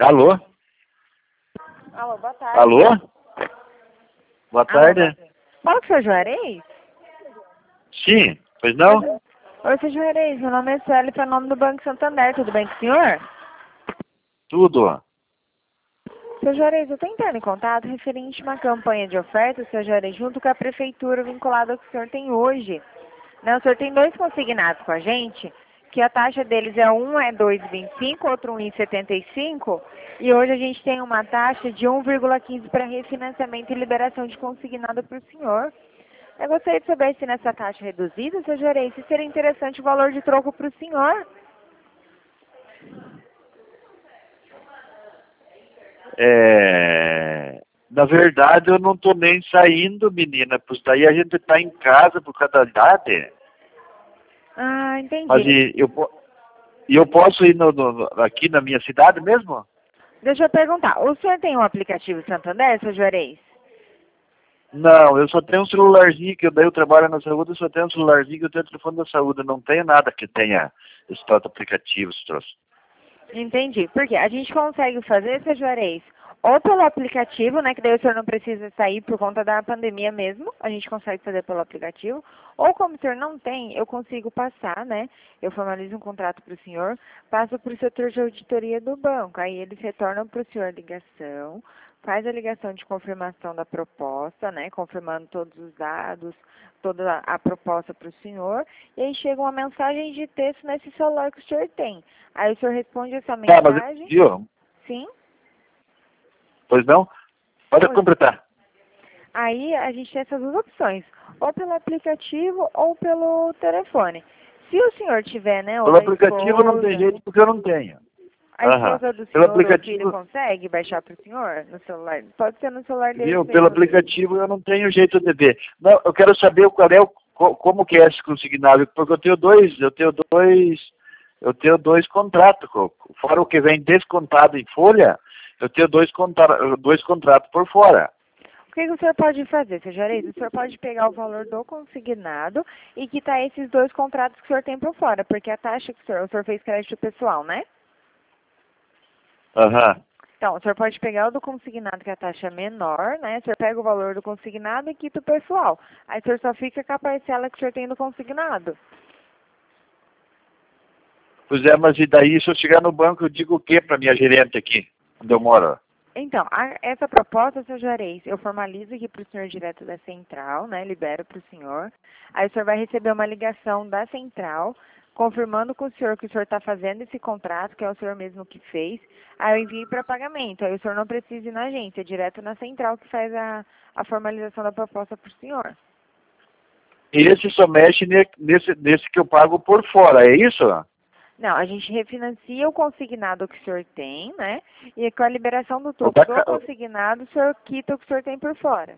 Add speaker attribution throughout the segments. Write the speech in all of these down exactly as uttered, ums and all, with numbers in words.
Speaker 1: Alô?
Speaker 2: Alô, boa tarde.
Speaker 1: Alô? Boa tarde.
Speaker 2: Alô, fala com o seu Juarez?
Speaker 1: Sim, pois não?
Speaker 2: Oi, seu Juarez, meu nome é Célia, é o nome do Banco Santander, tudo bem com o senhor?
Speaker 1: Tudo.
Speaker 2: Seu Juarez, eu estou entrando em contato referente a uma campanha de ofertas, seu Juarez, junto com a prefeitura vinculada ao que o senhor tem hoje. Né, o senhor tem dois consignados com a gente, que a taxa deles é um é dois vírgula vinte e cinco, outro um vírgula setenta e cinco, e hoje a gente tem uma taxa de um vírgula quinze para refinanciamento e liberação de consignado para o senhor. Eu gostaria de saber se nessa taxa reduzida, seu Juarez, se seria interessante o valor de troco para o senhor.
Speaker 1: É... Na verdade, eu não estou nem saindo, menina, pois daí a gente está em casa por causa da idade.
Speaker 2: Ah, entendi.
Speaker 1: Mas e eu, po- e eu posso ir no, no- aqui na minha cidade mesmo?
Speaker 2: Deixa eu perguntar, o senhor tem um aplicativo Santander, seu Juarez?
Speaker 1: Não, eu só tenho um celularzinho, que eu, daí eu trabalho na saúde, eu só tenho um celularzinho que eu tenho o telefone da saúde. Eu não tenho nada que tenha esse tal de aplicativo, esse troço.
Speaker 2: Entendi. Porque a gente consegue fazer, seu Juarez, ou pelo aplicativo, né, que daí o senhor não precisa sair por conta da pandemia mesmo, a gente consegue fazer pelo aplicativo, ou como o senhor não tem, eu consigo passar, né, eu formalizo um contrato para o senhor, passo para o setor de auditoria do banco, aí eles retornam para o senhor a ligação, faz a ligação de confirmação da proposta, né, confirmando todos os dados, toda a, a proposta para o senhor, e aí chega uma mensagem de texto nesse celular que o senhor tem. Aí o senhor responde essa
Speaker 1: Tá, mas
Speaker 2: mensagem.
Speaker 1: viu?
Speaker 2: Sim.
Speaker 1: Pois não? Pode
Speaker 2: Oi.
Speaker 1: completar.
Speaker 2: Aí a gente tem essas duas opções, ou pelo aplicativo ou pelo telefone. Se o senhor tiver, né, ou
Speaker 1: Pelo
Speaker 2: a
Speaker 1: aplicativo não tem
Speaker 2: esposa,
Speaker 1: jeito porque eu não tenho.
Speaker 2: a
Speaker 1: Aham.
Speaker 2: esposa do
Speaker 1: Pelo
Speaker 2: senhor ou filho
Speaker 1: aplicativo,
Speaker 2: consegue baixar para o senhor no celular? Pode ser no celular deles
Speaker 1: viu? Pelo
Speaker 2: mesmo.
Speaker 1: aplicativo eu não tenho jeito de ver. Não, eu quero saber qual é o, co- como que é esse consignado, porque eu tenho dois, eu tenho dois, eu tenho dois contratos, co- fora o que vem descontado em folha, eu tenho dois, contra, dois contratos por fora.
Speaker 2: O que, que o senhor pode fazer, seu Juarez? O senhor pode pegar o valor do consignado e quitar esses dois contratos que o senhor tem por fora, porque a taxa que o senhor, o senhor fez crédito pessoal, né?
Speaker 1: Aham.
Speaker 2: Então, o senhor pode pegar o do consignado, que a taxa é menor, né? O senhor pega o valor do consignado e quita o pessoal. Aí o senhor só fica com a parcela que o senhor tem do consignado.
Speaker 1: Pois é, mas e daí se eu chegar no banco eu digo o que para minha gerente aqui, onde eu moro?
Speaker 2: Então, a- essa proposta, seu Juarez, eu formalizo aqui para o senhor direto da central, né? Libero para o senhor. Aí o senhor vai receber uma ligação da central, confirmando com o senhor que o senhor está fazendo esse contrato, que é o senhor mesmo que fez. Aí eu envio para pagamento. Aí o senhor não precisa ir na agência, é direto na central que faz a, a formalização da proposta para o senhor.
Speaker 1: E esse só mexe ne- nesse, nesse que eu pago por fora, é isso?
Speaker 2: Não, a gente refinancia o consignado que o senhor tem, né? E com a liberação do
Speaker 1: O
Speaker 2: troco
Speaker 1: da
Speaker 2: do
Speaker 1: ca-
Speaker 2: consignado, o senhor quita o que o senhor tem por fora.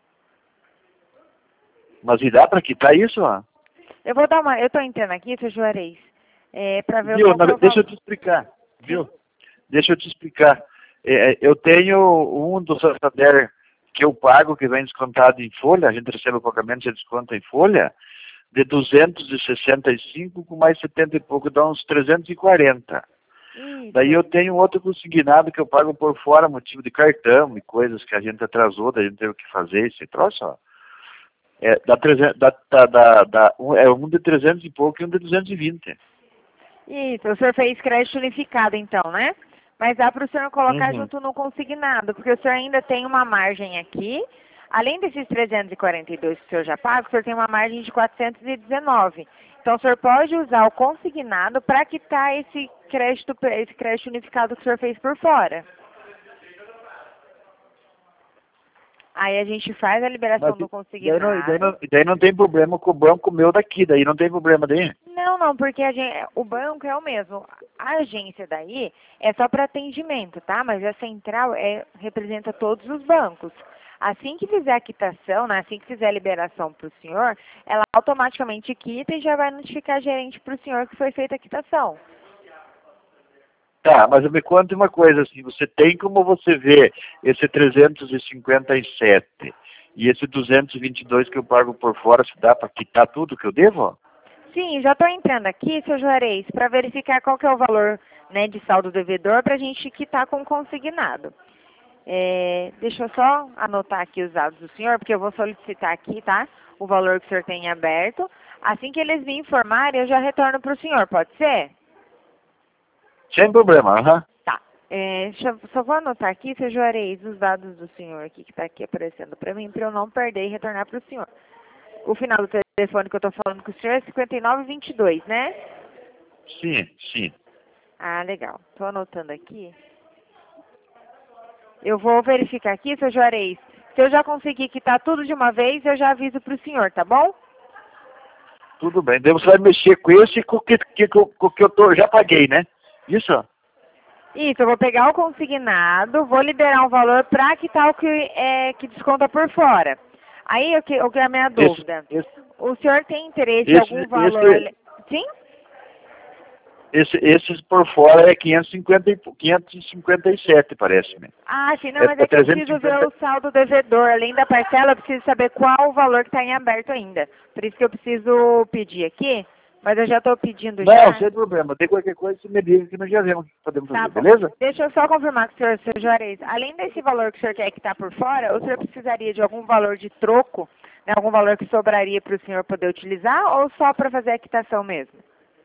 Speaker 1: Mas e dá para quitar isso? Ó?
Speaker 2: Eu vou dar uma. Eu estou entrando aqui, seu Juarez, é, para ver
Speaker 1: Viu?
Speaker 2: qual que é
Speaker 1: Na-
Speaker 2: o
Speaker 1: deixa eu
Speaker 2: valor.
Speaker 1: te explicar. Viu? Deixa eu te explicar. É, eu tenho um do Santander que eu pago, que vem descontado em folha, a gente recebe o pagamento, você desconta em folha, de duzentos e sessenta e cinco com mais setenta e pouco, dá uns trezentos e quarenta. Daí
Speaker 2: Isso.
Speaker 1: eu tenho outro consignado que eu pago por fora, motivo de cartão e coisas que a gente atrasou, daí a gente teve que fazer esse troço, ó. É, dá trezentos, dá, dá, dá, dá, um, é um de trezentos e pouco e um de duzentos e vinte.
Speaker 2: Isso. O senhor fez crédito unificado, então, né? Mas dá para o senhor colocar
Speaker 1: Uhum.
Speaker 2: junto no consignado, porque o senhor ainda tem uma margem aqui. Além desses trezentos e quarenta e dois que o senhor já paga, o senhor tem uma margem de quatrocentos e dezenove. Então, o senhor pode usar o consignado para quitar esse crédito, esse crédito unificado que o senhor fez por fora. Aí a gente faz a liberação
Speaker 1: Mas
Speaker 2: do
Speaker 1: daí não, daí,
Speaker 2: consignado.
Speaker 1: não, daí não tem problema com o banco meu daqui, daí não tem problema daí.
Speaker 2: Não, não, porque a gen- o banco é o mesmo. A agência daí é só para atendimento, tá? Mas a central é, representa todos os bancos. Assim que fizer a quitação, né, assim que fizer a liberação para o senhor, ela automaticamente quita e já vai notificar a gerente para o senhor que foi feita a quitação.
Speaker 1: Tá, mas me conta uma coisa, assim, você tem como você vê esse trezentos e cinquenta e sete e esse duzentos e vinte e dois que eu pago por fora, se dá para quitar tudo que eu devo?
Speaker 2: Sim, já estou entrando aqui, seu Juarez, para verificar qual que é o valor né, de saldo devedor para a gente quitar com consignado. É, deixa eu só anotar aqui os dados do senhor, porque eu vou solicitar aqui, tá? O valor que o senhor tem aberto. Assim que eles me informarem, eu já retorno para o senhor, pode ser?
Speaker 1: Sem problema, aham. Uhum.
Speaker 2: Tá. É, deixa eu, só vou anotar aqui, seu Juarez, os dados do senhor aqui, que está aqui aparecendo para mim, para eu não perder e retornar para o senhor. O final do telefone que eu estou falando com o senhor é cinquenta e nove vinte e dois, né?
Speaker 1: Sim, sim.
Speaker 2: Ah, legal. Estou anotando aqui. Eu vou verificar aqui, seu Juarez. Se eu já conseguir quitar tudo de uma vez, eu já aviso para o senhor, tá bom?
Speaker 1: Tudo bem. Daí você vai mexer com esse e com o que, que, com o que eu tô, já paguei, né? Isso?
Speaker 2: Isso, eu vou pegar o consignado, vou liberar um valor para quitar o que, é, que desconta por fora. Aí, o que, o que é a minha dúvida?
Speaker 1: Esse, esse,
Speaker 2: o senhor tem interesse em
Speaker 1: esse,
Speaker 2: algum valor...
Speaker 1: Esse,
Speaker 2: Sim?
Speaker 1: esse, esses por fora é quinhentos e cinquenta, quinhentos e cinquenta e sete, parece-me.
Speaker 2: Ah, sim, não,
Speaker 1: É,
Speaker 2: mas é que eu preciso
Speaker 1: trezentos e cinquenta...
Speaker 2: ver o saldo devedor. Além da parcela, eu preciso saber qual o valor que está em aberto ainda. Por isso que eu preciso pedir aqui, mas eu já estou pedindo
Speaker 1: Não,
Speaker 2: já.
Speaker 1: Não, sem problema. Tem qualquer coisa, você me diga que nós já vemos o que podemos
Speaker 2: Tá
Speaker 1: fazer,
Speaker 2: bom.
Speaker 1: beleza?
Speaker 2: Deixa eu só confirmar com o senhor, seu Juarez. Além desse valor que o senhor quer que está por fora, o senhor precisaria de algum valor de troco, né, algum valor que sobraria para o senhor poder utilizar, ou só para fazer a quitação mesmo?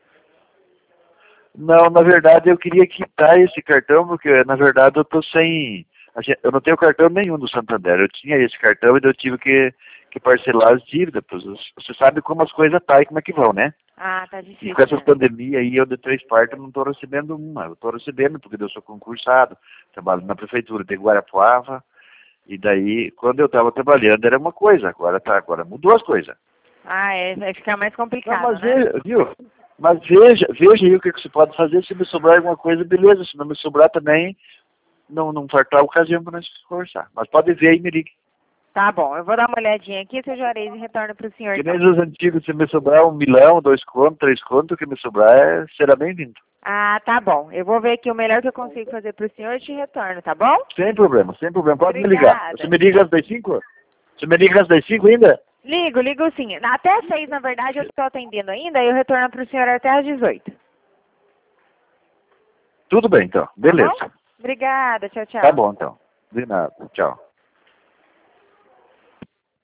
Speaker 1: Não, na verdade eu queria quitar esse cartão, porque na verdade eu tô sem... Eu não tenho cartão nenhum do Santander. Eu tinha esse cartão e eu tive que, que parcelar as dívidas. Você sabe como as coisas tá e como é que vão, né?
Speaker 2: Ah, tá difícil.
Speaker 1: E com essas
Speaker 2: né?
Speaker 1: pandemias aí, eu de três partes eu não estou recebendo uma. Eu estou recebendo porque eu sou concursado, trabalho na prefeitura de Guarapuava. E daí, quando eu estava trabalhando, era uma coisa. Agora tá, agora mudou as coisas.
Speaker 2: Ah, é, vai ficar mais complicado,
Speaker 1: Não, mas
Speaker 2: né?
Speaker 1: veja, viu? Mas veja, veja aí o que, que você pode fazer. Se me sobrar alguma coisa, beleza. Se não me sobrar também, não, não faltar ocasião para nós conversar. Mas pode ver aí, me ligue.
Speaker 2: Tá bom, eu vou dar uma olhadinha aqui, seu Juarez, e retorno para o senhor.
Speaker 1: Que
Speaker 2: Então.
Speaker 1: nem os antigos, se me sobrar um milhão, dois contos, três contos, o que me sobrar é, será bem-vindo.
Speaker 2: Ah, tá bom. Eu vou ver aqui o melhor que eu consigo fazer para o senhor e te retorno, tá bom?
Speaker 1: Sem problema, sem problema. Pode
Speaker 2: Obrigada.
Speaker 1: me ligar. Você me liga às das cinco? Você me liga às das cinco ainda?
Speaker 2: Ligo, ligo sim. Até às seis, na verdade, eu estou atendendo ainda e eu retorno para o senhor até às dezoito.
Speaker 1: Tudo bem, então. Beleza.
Speaker 2: Tá bom? Obrigada, tchau, tchau.
Speaker 1: Tá bom, então. De nada. Tchau.